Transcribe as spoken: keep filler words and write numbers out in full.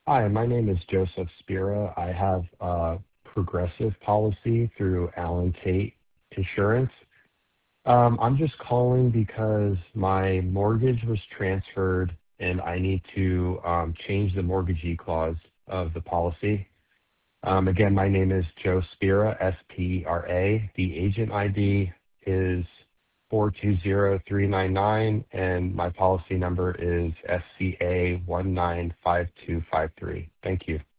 Hi, my name is Joseph Spira. I have a progressive policy through Allen Tate Insurance. Um, I'm just calling because my mortgage was transferred and I need to um, change the mortgagee clause of the policy. Um, again, my name is Joe Spira, S P R A. The agent I D is four two zero three nine nine, and my policy number is S C A one nine five two five three. Thank you.